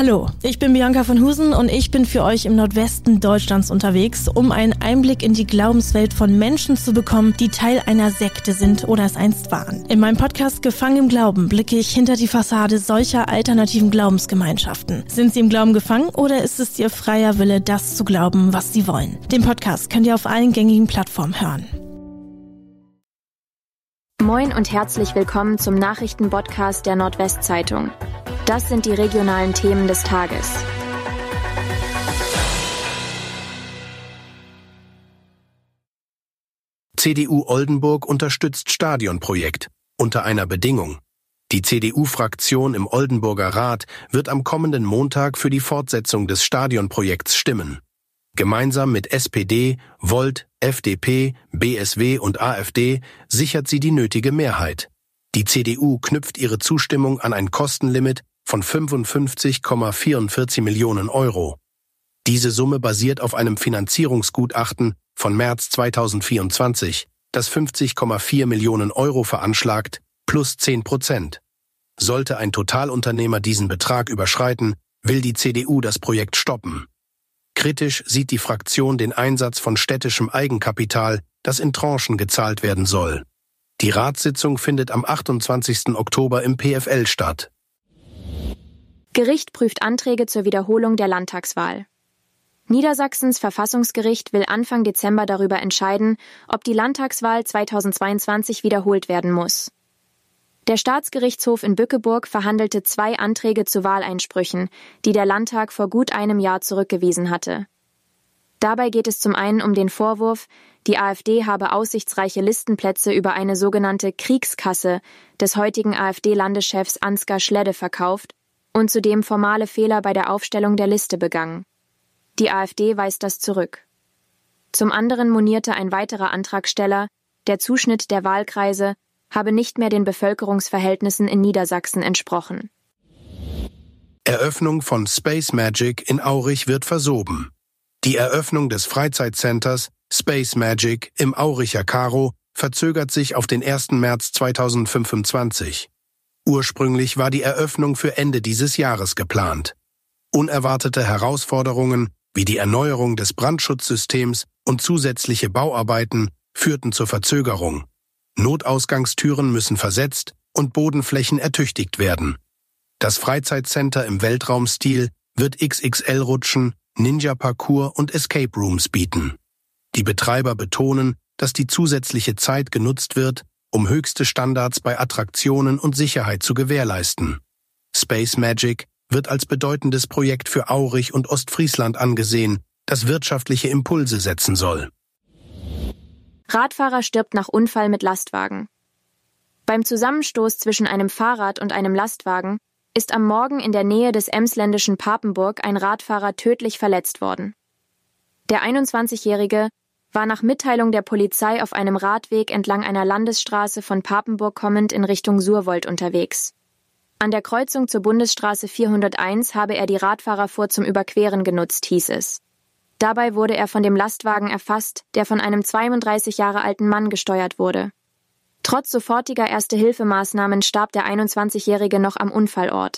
Hallo, ich bin Bianca von Husen und ich bin für euch im Nordwesten Deutschlands unterwegs, um einen Einblick in die Glaubenswelt von Menschen zu bekommen, die Teil einer Sekte sind oder es einst waren. In meinem Podcast Gefangen im Glauben blicke ich hinter die Fassade solcher alternativen Glaubensgemeinschaften. Sind sie im Glauben gefangen oder ist es ihr freier Wille, das zu glauben, was sie wollen? Den Podcast könnt ihr auf allen gängigen Plattformen hören. Moin und herzlich willkommen zum Nachrichtenpodcast der Nordwestzeitung. Das sind die regionalen Themen des Tages. CDU Oldenburg unterstützt Stadionprojekt unter einer Bedingung. Die CDU-Fraktion im Oldenburger Rat wird am kommenden Montag für die Fortsetzung des Stadionprojekts stimmen. Gemeinsam mit SPD, Volt, FDP, BSW und AfD sichert sie die nötige Mehrheit. Die CDU knüpft ihre Zustimmung an ein Kostenlimit von 55,44 Millionen Euro. Diese Summe basiert auf einem Finanzierungsgutachten von März 2024, das 50,4 Millionen Euro veranschlagt, plus 10%. Sollte ein Totalunternehmer diesen Betrag überschreiten, will die CDU das Projekt stoppen. Kritisch sieht die Fraktion den Einsatz von städtischem Eigenkapital, das in Tranchen gezahlt werden soll. Die Ratssitzung findet am 28. Oktober im PFL statt. Gericht prüft Anträge zur Wiederholung der Landtagswahl. Niedersachsens Verfassungsgericht will Anfang Dezember darüber entscheiden, ob die Landtagswahl 2022 wiederholt werden muss. Der Staatsgerichtshof in Bückeburg verhandelte 2 Anträge zu Wahleinsprüchen, die der Landtag vor gut einem Jahr zurückgewiesen hatte. Dabei geht es zum einen um den Vorwurf, die AfD habe aussichtsreiche Listenplätze über eine sogenannte Kriegskasse des heutigen AfD-Landeschefs Ansgar Schledde verkauft und zudem formale Fehler bei der Aufstellung der Liste begangen. Die AfD weist das zurück. Zum anderen monierte ein weiterer Antragsteller, der Zuschnitt der Wahlkreise habe nicht mehr den Bevölkerungsverhältnissen in Niedersachsen entsprochen. Eröffnung von Space Magic in Aurich wird verschoben. Die Eröffnung des Freizeitcenters Space Magic im Auricher Karo verzögert sich auf den 1. März 2025. Ursprünglich war die Eröffnung für Ende dieses Jahres geplant. Unerwartete Herausforderungen wie die Erneuerung des Brandschutzsystems und zusätzliche Bauarbeiten führten zur Verzögerung. Notausgangstüren müssen versetzt und Bodenflächen ertüchtigt werden. Das Freizeitcenter im Weltraumstil wird XXL-Rutschen, Ninja-Parcours und Escape Rooms bieten. Die Betreiber betonen, dass die zusätzliche Zeit genutzt wird, um höchste Standards bei Attraktionen und Sicherheit zu gewährleisten. Space Magic wird als bedeutendes Projekt für Aurich und Ostfriesland angesehen, das wirtschaftliche Impulse setzen soll. Radfahrer stirbt nach Unfall mit Lastwagen. Beim Zusammenstoß zwischen einem Fahrrad und einem Lastwagen ist am Morgen in der Nähe des emsländischen Papenburg ein Radfahrer tödlich verletzt worden. Der 21-Jährige war nach Mitteilung der Polizei auf einem Radweg entlang einer Landesstraße von Papenburg kommend in Richtung Surwold unterwegs. An der Kreuzung zur Bundesstraße 401 habe er die Radfahrerfuhr zum Überqueren genutzt, hieß es. Dabei wurde er von dem Lastwagen erfasst, der von einem 32 Jahre alten Mann gesteuert wurde. Trotz sofortiger Erste-Hilfe-Maßnahmen starb der 21-Jährige noch am Unfallort.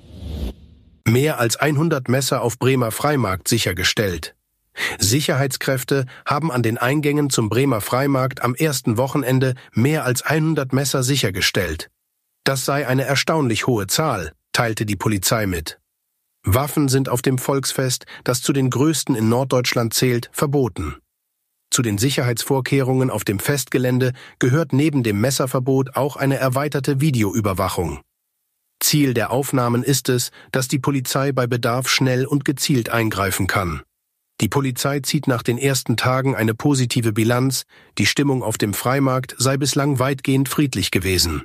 Mehr als 100 Messer auf Bremer Freimarkt sichergestellt. Sicherheitskräfte haben an den Eingängen zum Bremer Freimarkt am ersten Wochenende mehr als 100 Messer sichergestellt. Das sei eine erstaunlich hohe Zahl, teilte die Polizei mit. Waffen sind auf dem Volksfest, das zu den größten in Norddeutschland zählt, verboten. Zu den Sicherheitsvorkehrungen auf dem Festgelände gehört neben dem Messerverbot auch eine erweiterte Videoüberwachung. Ziel der Aufnahmen ist es, dass die Polizei bei Bedarf schnell und gezielt eingreifen kann. Die Polizei zieht nach den ersten Tagen eine positive Bilanz, die Stimmung auf dem Freimarkt sei bislang weitgehend friedlich gewesen.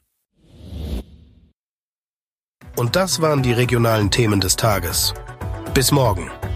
Und das waren die regionalen Themen des Tages. Bis morgen.